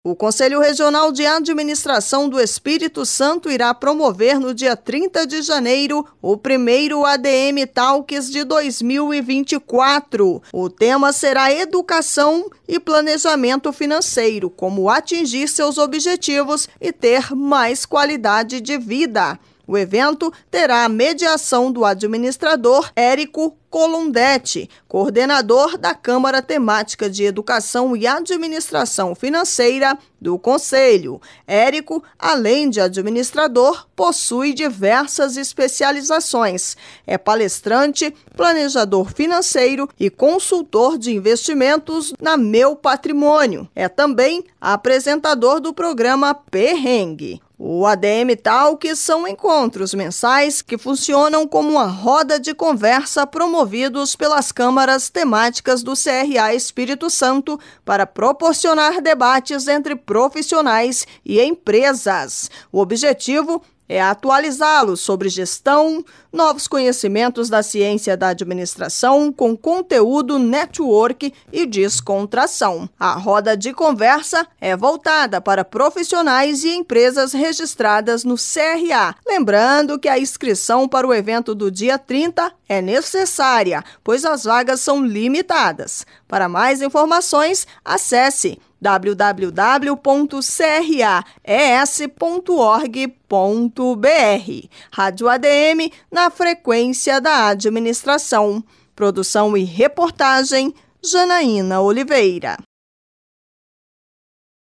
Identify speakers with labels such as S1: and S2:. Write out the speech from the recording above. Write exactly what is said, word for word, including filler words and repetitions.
S1: O Conselho Regional de Administração do Espírito Santo irá promover no dia trinta de janeiro o primeiro A D M Talks de dois mil e vinte e quatro. O tema será Educação e Planejamento Financeiro, como atingir seus objetivos e ter mais qualidade de vida. O evento terá a mediação do administrador Érico Colondetti, coordenador da Câmara Temática de Educação e Administração Financeira do Conselho. Érico, além de administrador, possui diversas especializações. É palestrante, planejador financeiro e consultor de investimentos na Meu Patrimônio. É também apresentador do programa Perrengue. O A D M Talks são encontros mensais que funcionam como uma roda de conversa promovidos pelas câmaras temáticas do C R A Espírito Santo para proporcionar debates entre profissionais e empresas. O objetivo é atualizá-los sobre gestão, novos conhecimentos da ciência da administração com conteúdo network e descontração. A roda de conversa é voltada para profissionais e empresas registradas no C R A. Lembrando que a inscrição para o evento do dia trinta é necessária, pois as vagas são limitadas. Para mais informações, acesse w w w ponto c r a e s ponto org ponto b r. Rádio A D M na frequência da administração. Produção e reportagem, Janaína Oliveira.